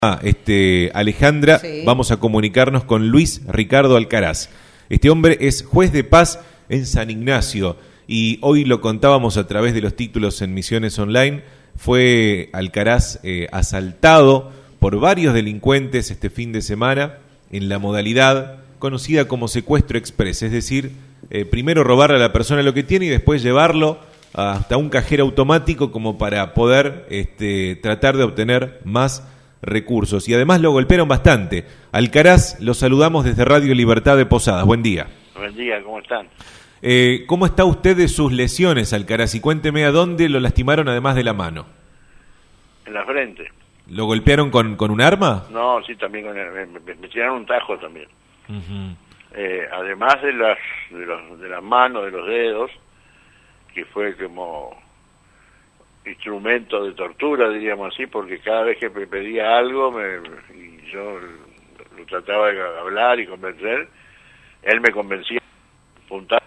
Alejandra, Sí. vamos a comunicarnos con Luis Ricardo Alcaraz. Este hombre es juez de paz en San Ignacio y hoy lo contábamos a través de los títulos en Misiones Online. Fue Alcaraz asaltado por varios delincuentes este fin de semana en la modalidad conocida como secuestro express, es decir, primero robarle a la persona lo que tiene y después llevarlo hasta un cajero automático como para poder tratar de obtener más recursos, y además lo golpearon bastante. Alcaraz, lo saludamos desde Radio Libertad de Posadas. Buen día. Buen día, ¿cómo están? ¿Cómo está usted de sus lesiones, Alcaraz? Y cuénteme a dónde lo lastimaron además de la mano. En la frente. ¿Lo golpearon con un arma? No, sí, también me tiraron un tajo también. Uh-huh. Además de las manos, de los dedos, que fue como instrumento de tortura, diríamos así, porque cada vez que me pedía algo y yo lo trataba de hablar y convencer, él me convencía puntar.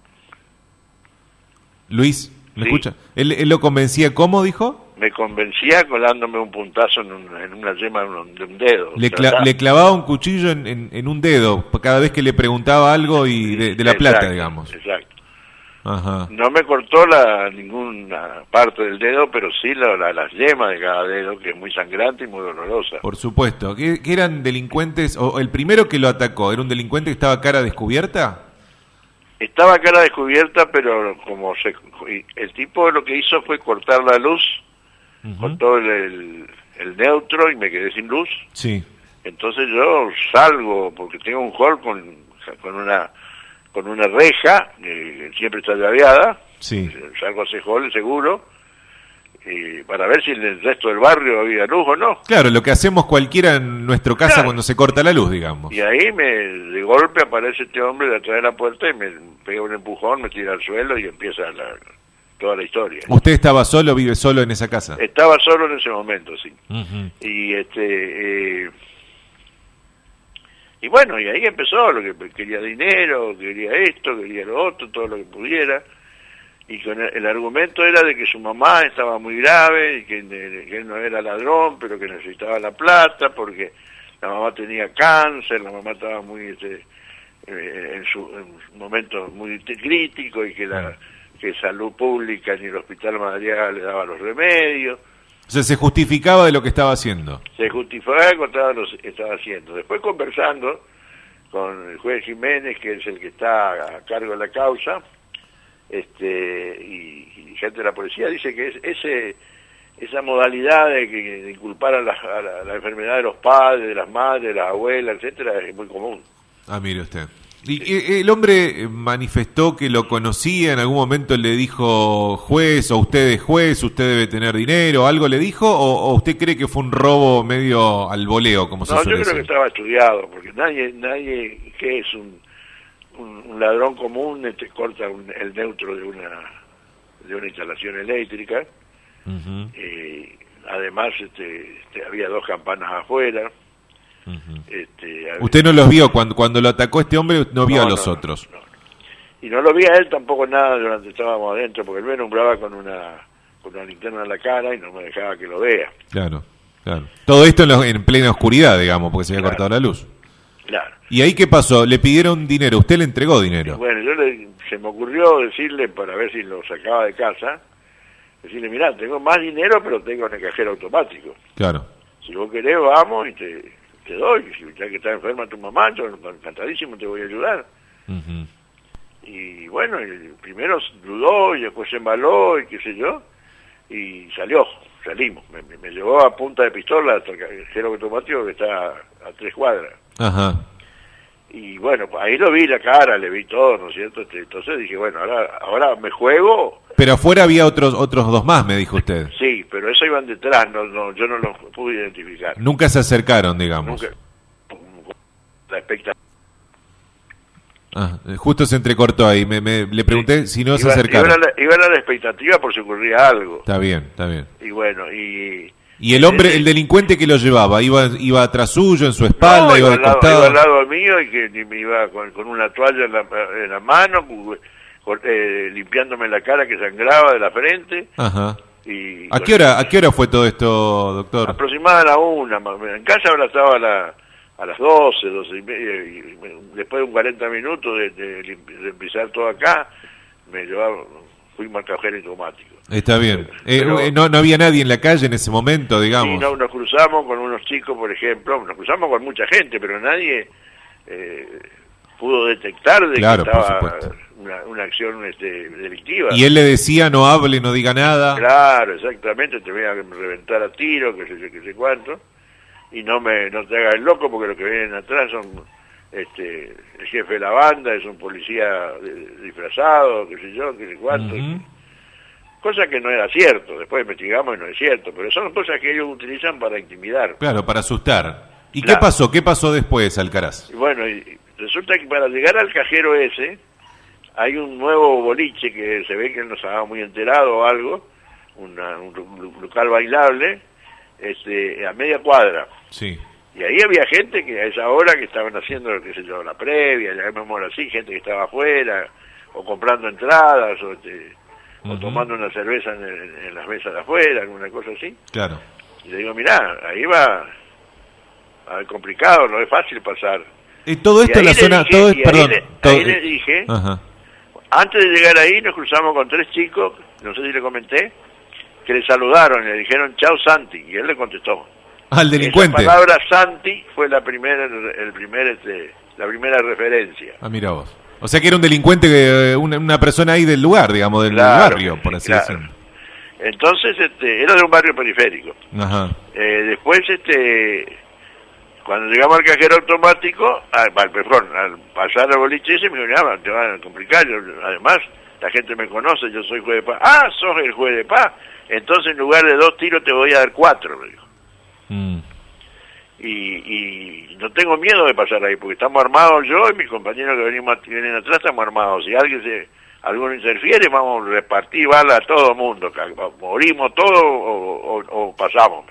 Luis, ¿me Sí. escucha? ¿Él lo convencía cómo, dijo? Me convencía colándome un puntazo en una yema de un dedo. Le clavaba un cuchillo en un dedo cada vez que le preguntaba algo y de la plata, Exacto, digamos. Exacto. Ajá. No me cortó ninguna parte del dedo, pero sí las yemas de cada dedo, que es muy sangrante y muy dolorosa. Por supuesto. ¿Que eran delincuentes? ¿O el primero que lo atacó era un delincuente que estaba a cara descubierta? Estaba a cara descubierta, pero el tipo lo que hizo fue cortar la luz, cortó el neutro y me quedé sin luz. Sí. Entonces yo salgo, porque tengo un hall con una reja, siempre está llaveada. Sí. Salgo a ese hall seguro, para ver si en el resto del barrio había luz o no. Claro, lo que hacemos cualquiera en nuestra casa Claro. cuando se corta la luz, digamos. Y ahí de golpe aparece este hombre de atrás de la puerta y me pega un empujón, me tira al suelo y empieza toda la historia. ¿Usted estaba solo, vive solo en esa casa? Estaba solo en ese momento, sí. Uh-huh. Y bueno, y ahí empezó, lo que quería dinero, quería esto, quería lo otro, todo lo que pudiera. Y con el argumento era de que su mamá estaba muy grave, y que él no era ladrón, pero que necesitaba la plata, porque la mamá tenía cáncer, la mamá estaba muy en su momento muy crítico, y que salud pública ni el hospital Madariaga le daba los remedios. O sea, se justificaba de lo que estaba haciendo. Se justificaba lo que estaba haciendo. Después, conversando con el juez Jiménez, que es el que está a cargo de la causa, y gente de la policía, dice que esa modalidad de inculpar a la enfermedad de los padres, de las madres, de las abuelas, etcétera, es muy común. Ah, mire usted. ¿Y el hombre manifestó que lo conocía? ¿En algún momento le dijo juez, o usted es juez, usted debe tener dinero? ¿Algo le dijo? ¿O usted cree que fue un robo medio al voleo, como se No, suele yo creo decir? que estaba estudiado, porque nadie que es un ladrón común corta el neutro de una instalación eléctrica. Uh-huh. Además, había dos campanas afuera. Uh-huh. ¿Usted no los vio cuando lo atacó este hombre? No vio a los otros. No. Y no lo vi a él tampoco nada durante estábamos adentro, porque él me nombraba con una linterna en la cara y no me dejaba que lo vea. Claro, claro. Todo esto en plena oscuridad, digamos, porque se había cortado la luz. Claro. ¿Y ahí qué pasó? Le pidieron dinero, ¿usted le entregó dinero? Bueno, se me ocurrió decirle, para ver si lo sacaba de casa, decirle, mirá, tengo más dinero, pero tengo en el cajero automático. Claro. Si vos querés, vamos y te doy. Si ya que está enferma tu mamá, yo encantadísimo te voy a ayudar. Uh-huh. Y bueno, primero dudó y después se embaló y qué sé yo, y salimos. Me llevó a punta de pistola hasta el cajero automático que está a 3 cuadras. Ajá. Y bueno, ahí lo vi la cara, le vi todo, ¿no es cierto? Entonces dije, bueno, ahora me juego. Pero afuera había otros dos más, me dijo usted. Sí, pero esos iban detrás, yo no los pude identificar. Nunca se acercaron, digamos. Nunca. La expectativa. Ah, justo se entrecortó ahí. Le pregunté si no se acercaron. Iba a la expectativa por si ocurría algo. Está bien, está bien. Y bueno, y el hombre, el delincuente que lo llevaba, iba atrás suyo, en su espalda, no, iba de costado. Iba al lado mío y que me iba con una toalla en la mano, limpiándome la cara que sangraba de la frente. Ajá. Y ¿A qué hora fue todo esto, doctor? Aproximadamente a la 1, en casa ahora estaba a las 12, 12 y media, y después de un 40 minutos de empezar todo acá, me llevaba, fuimos al cajero automático. Está bien. Pero, no había nadie en la calle en ese momento, digamos. Sí, no, nos cruzamos con unos chicos, por ejemplo, nos cruzamos con mucha gente, pero nadie pudo detectar de Claro, que estaba por supuesto. una acción delictiva. Y él le decía, no hable, no diga nada. Claro, exactamente, te voy a reventar a tiro, que sé cuánto, y no te hagas el loco, porque los que vienen atrás son el jefe de la banda, es un policía disfrazado, qué sé yo, qué sé cuánto. Cosa que no era cierto, después investigamos y no es cierto, pero son cosas que ellos utilizan para intimidar. Claro, para asustar. ¿Y Claro. qué pasó? ¿Qué pasó después, Alcaraz? Y bueno, y resulta que para llegar al cajero ese, hay un nuevo boliche que se ve que él no estaba muy enterado o algo, un local bailable, a media cuadra. Sí. Y ahí había gente que a esa hora que estaban haciendo, qué sé yo, la previa, llamémoslo así, gente que estaba afuera, o comprando entradas, o tomando una cerveza en las mesas de afuera, alguna cosa así. Claro. Y le digo, mirá, ahí va complicado, no es fácil pasar. Todo esto en la zona... Ahí le dije, Ajá. antes de llegar ahí nos cruzamos con 3 chicos, no sé si le comenté, que le saludaron, le dijeron, chao Santi, y él le contestó. Al delincuente. Esa palabra Santi fue la primera referencia. Ah, mira vos. O sea que era un delincuente, una persona ahí del lugar, digamos, del barrio, por así decirlo. Entonces, era de un barrio periférico. Ajá. Después, cuando llegamos al cajero automático, al pasar al boliche ese, me dijo, te van a complicar. Además, la gente me conoce, yo soy juez de paz. Ah, sos el juez de paz. Entonces, en lugar de 2 tiros, te voy a dar 4, me dijo. Y no tengo miedo de pasar ahí, porque estamos armados, yo y mis compañeros que vienen atrás estamos armados. Si alguno interfiere, vamos a repartir balas a todo el mundo, morimos todos o pasamos.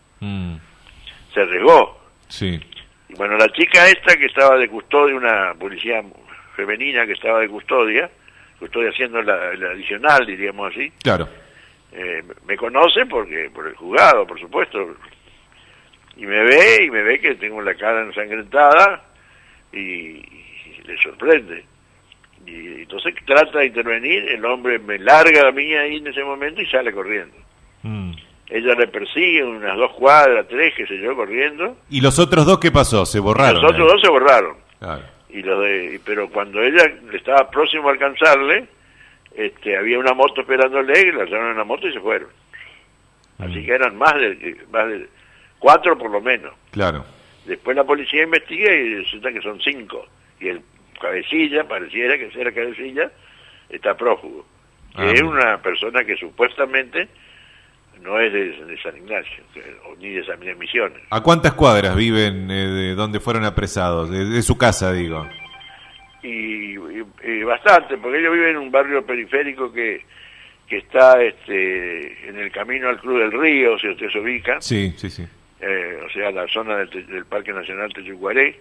Se arriesgó. Sí. Y bueno, la chica esta que estaba de custodia, una policía femenina que estaba de custodia haciendo la adicional, diríamos así. Claro. Me conoce por el juzgado, por supuesto. Y me ve que tengo la cara ensangrentada y le sorprende. Y entonces trata de intervenir, el hombre me larga a mí ahí en ese momento y sale corriendo. Ella le persigue unas 2 cuadras, 3, qué sé yo, corriendo. ¿Y los otros 2 qué pasó? ¿Se borraron? Los otros 2 se borraron. Claro. Pero cuando ella estaba próximo a alcanzarle, había una moto esperándole, y la llevaron en la moto y se fueron. Así que eran más de 4 por lo menos. Claro. Después la policía investiga y resulta que son 5. Y el cabecilla, pareciera que sea cabecilla, está prófugo. Que es una persona que supuestamente no es de San Ignacio, ni de San Misiones. ¿A cuántas cuadras viven de donde fueron apresados? De su casa, digo. Y bastante, porque ellos viven en un barrio periférico que está en el camino al Club del Río, si usted se ubica. Sí. O sea, la zona del Parque Nacional Techucuaré.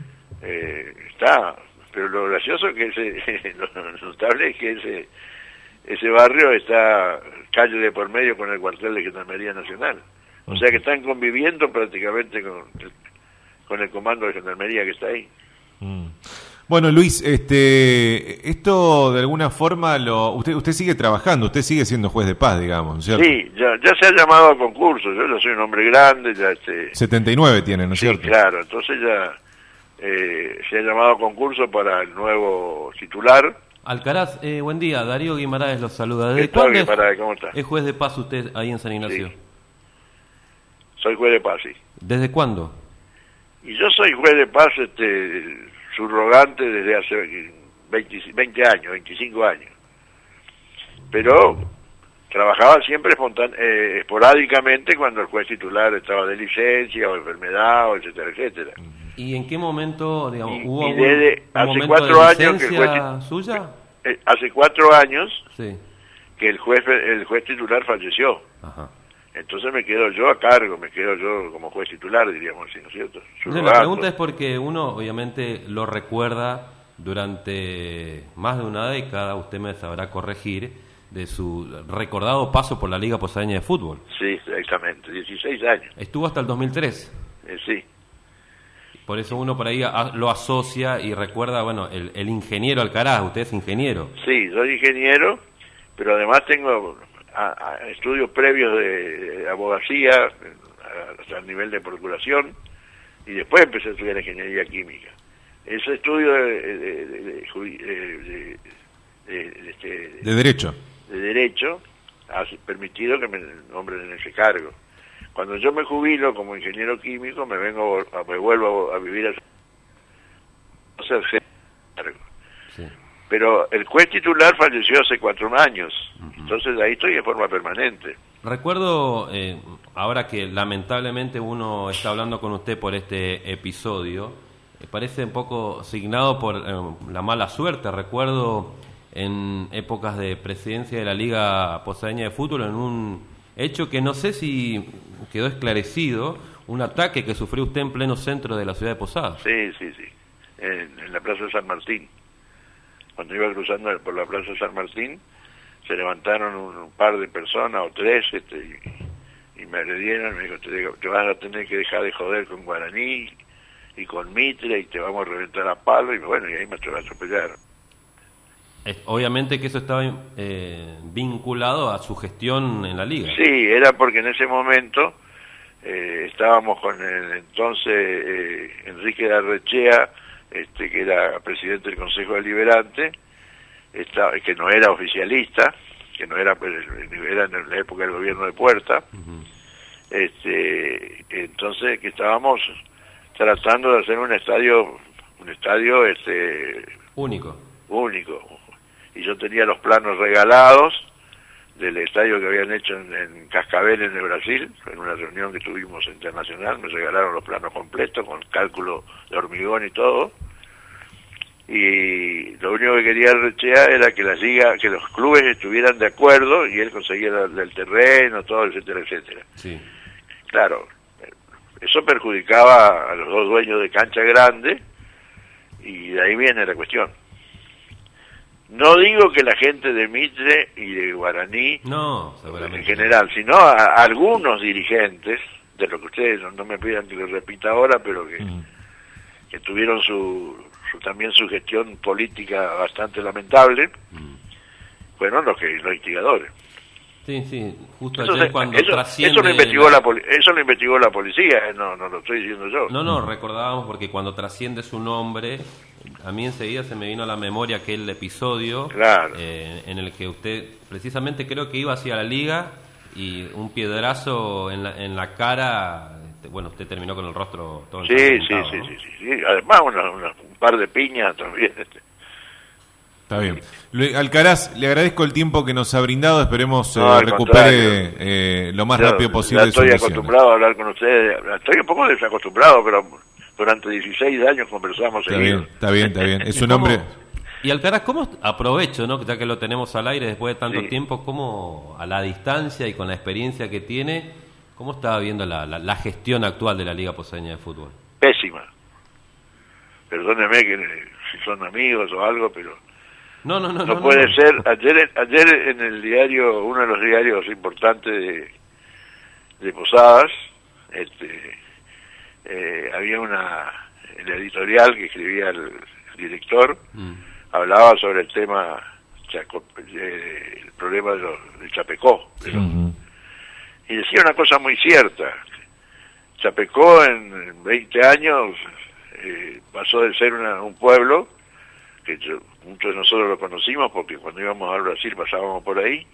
Está, pero lo gracioso es que lo notable es que ese barrio está calle de por medio con el cuartel de Gendarmería Nacional. O sea que están conviviendo prácticamente con el comando de Gendarmería que está ahí. Bueno, Luis, esto de alguna forma usted sigue trabajando, usted sigue siendo juez de paz, digamos, ¿cierto? Sí, ya se ha llamado a concurso, yo ya soy un hombre grande, ya 79 tiene, ¿no es cierto? Sí, claro, entonces ya se ha llamado a concurso para el nuevo titular. Alcaraz, buen día, Darío Guimaraes los saluda. ¿Desde ¿Qué tal, cuándo Guimaraes? ¿Cómo está? es juez de paz usted ahí en San Ignacio? Sí. Soy juez de paz, sí. ¿Desde cuándo? Y yo soy juez de paz subrogante desde hace 20 años, 25 años. Pero trabajaba siempre esporádicamente cuando el juez titular estaba de licencia o enfermedad, o etcétera, etcétera. ¿Y en qué momento, digamos, hubo hace momento 4 de años que el licencia suya? Hace 4 años Sí. que el juez titular falleció. Ajá. Entonces me quedo yo a cargo, me quedo yo como juez titular, diríamos así, ¿no es cierto? Entonces, la pregunta es porque uno obviamente lo recuerda durante más de una década, usted me sabrá corregir, de su recordado paso por la Liga Posadeña de Fútbol. Sí, exactamente, 16 años. Estuvo hasta el 2003. Sí. Por eso uno por ahí lo asocia y recuerda, bueno, el ingeniero Alcaraz. Usted es ingeniero. Sí, soy ingeniero, pero además tengo estudios previos de abogacía hasta el nivel de procuración, y después empecé a estudiar ingeniería química. Ese estudio de derecho ha permitido que me nombren en ese cargo. Cuando yo me jubilo como ingeniero químico, me vuelvo a vivir a hacer cargo. Sí. Pero el juez titular falleció hace 4 años, entonces ahí estoy de forma permanente. Recuerdo, ahora que lamentablemente uno está hablando con usted por este episodio, parece un poco signado por la mala suerte. Recuerdo en épocas de presidencia de la Liga Posadeña de Fútbol, en un hecho que no sé si quedó esclarecido, un ataque que sufrió usted en pleno centro de la ciudad de Posadas. Sí, en la Plaza de San Martín. Cuando iba cruzando por la Plaza de San Martín, se levantaron un par de personas, o 3, y me agredieron. Me dijo, te vas a tener que dejar de joder con Guaraní y con Mitre, y te vamos a reventar a palo, y bueno, y ahí me atropellaron. Obviamente que eso estaba vinculado a su gestión en la Liga. Sí, era porque en ese momento estábamos con el entonces Enrique Larrechea, que era presidente del Consejo Deliberante, que no era oficialista, que no era en la época del gobierno de Puerta. Entonces que estábamos tratando de hacer un estadio único, y yo tenía los planos regalados del estadio que habían hecho en Cascabel, en el Brasil, en una reunión que tuvimos internacional. Me regalaron los planos completos con cálculo de hormigón y todo, y lo único que quería Rechea era que la liga, que los clubes estuvieran de acuerdo, y él conseguía el terreno, todo, etcétera, etcétera. Sí. Claro, eso perjudicaba a los 2 dueños de cancha grande, y de ahí viene la cuestión. No digo que la gente de Mitre y de Guaraní, no, seguramente en general, sino a algunos dirigentes, de lo que ustedes no me pidan que lo repita ahora, pero que tuvieron también su gestión política bastante lamentable, fueron los instigadores. Sí, justo Entonces, ayer cuando trasciende... Eso lo investigó la policía, no lo estoy diciendo yo. No, recordábamos porque cuando trasciende su nombre, a mí enseguida se me vino a la memoria aquel episodio, claro, en el que usted precisamente creo que iba hacia la Liga y un piedrazo en la cara, bueno, usted terminó con el rostro todo ensangrentado, sí, ¿no? sí, además un par de piñas también. Está bien. Alcaraz, le agradezco el tiempo que nos ha brindado. Esperemos recupere lo más rápido posible. Ya estoy acostumbrado a hablar con ustedes. Estoy un poco desacostumbrado, pero durante 16 años conversamos. Está bien. Es un hombre... Y Alcaraz, ¿cómo aprovecho, no, ya que lo tenemos al aire después de tanto tiempo, cómo a la distancia y con la experiencia que tiene, cómo está viendo la gestión actual de la Liga Posadeña de Fútbol? Pésima. Perdóneme que si son amigos o algo, pero... No puede ser. Ayer en el diario, uno de los diarios importantes de Posadas, había el editorial que escribía el director, hablaba sobre el tema, el problema de Chapecó. Y decía una cosa muy cierta. Chapecó en 20 años pasó de ser un pueblo, que muchos de nosotros lo conocimos porque cuando íbamos al Brasil pasábamos por ahí,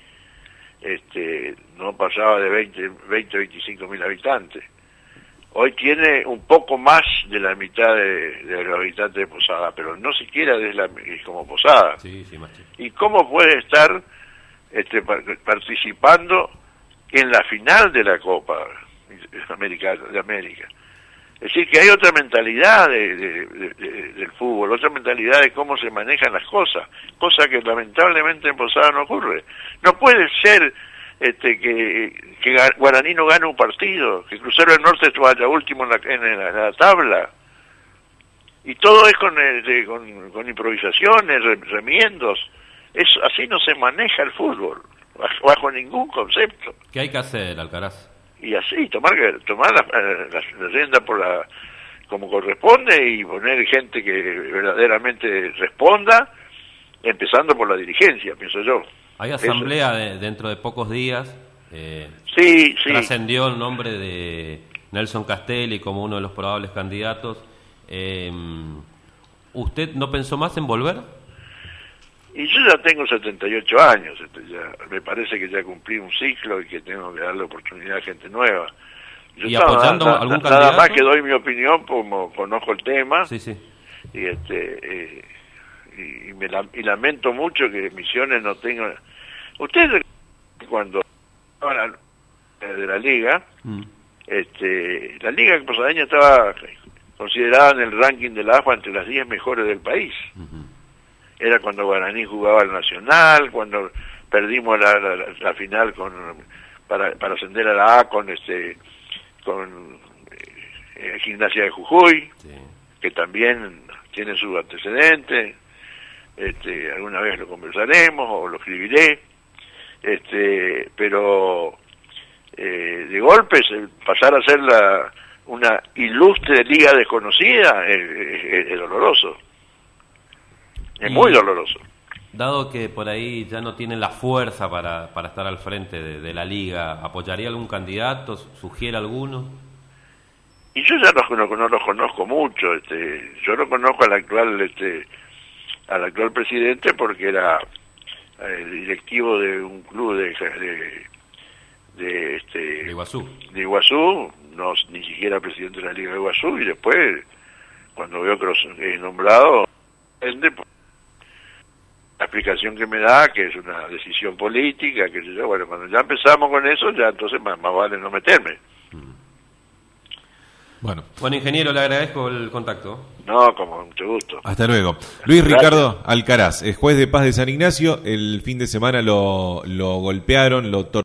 no pasaba de 25 mil habitantes. Hoy tiene un poco más de la mitad de los habitantes de Posada, pero no siquiera es como Posada. Sí, ¿Y cómo puede estar participando en la final de la Copa de América? Es decir, que hay otra mentalidad del fútbol, otra mentalidad de cómo se manejan las cosas, cosa que lamentablemente en Posada no ocurre. No puede ser que Guaraní no gane un partido, que Crucero del Norte vaya último en la tabla, y todo es con improvisaciones, remiendos. Así no se maneja el fútbol, bajo ningún concepto. ¿Qué hay que hacer, Alcaraz? Y así, tomar la rienda como corresponde y poner gente que verdaderamente responda, empezando por la dirigencia, pienso yo. Hay asamblea dentro de pocos días. Sí. Trascendió el nombre de Nelson Castelli como uno de los probables candidatos. ¿Usted no pensó más en volver? Y yo ya tengo 78 años, me parece que ya cumplí un ciclo y que tengo que darle oportunidad a gente nueva. Yo ¿Y apoyando algún candidato? Nada más que doy mi opinión, como conozco el tema. Sí. Y lamento mucho que Misiones no tenga... Ustedes, cuando hablan de la liga, la liga posadeña estaba considerada en el ranking de la AFA entre las 10 mejores del país. Era cuando Guaraní jugaba al Nacional, cuando perdimos la final para ascender a la A con Gimnasia de Jujuy, que también tiene su antecedente. Alguna vez lo conversaremos o lo escribiré. Pero de golpe pasar a ser una ilustre liga desconocida es doloroso. Es muy doloroso. Dado que por ahí ya no tiene la fuerza para estar al frente de la liga, ¿apoyaría algún candidato? ¿Sugiere alguno? Y yo ya no los conozco mucho. Yo no conozco al actual presidente porque era directivo de un club de Iguazú. De Iguazú, ni siquiera presidente de la Liga de Iguazú, y después, cuando veo que los he nombrado, la explicación que me da, que es una decisión política, que yo, bueno, cuando ya empezamos con eso, ya entonces más vale no meterme. Bueno, ingeniero, le agradezco el contacto. No, con mucho gusto. Hasta luego. Luis Ricardo Alcaraz, es juez de paz de San Ignacio. El fin de semana lo golpearon, lo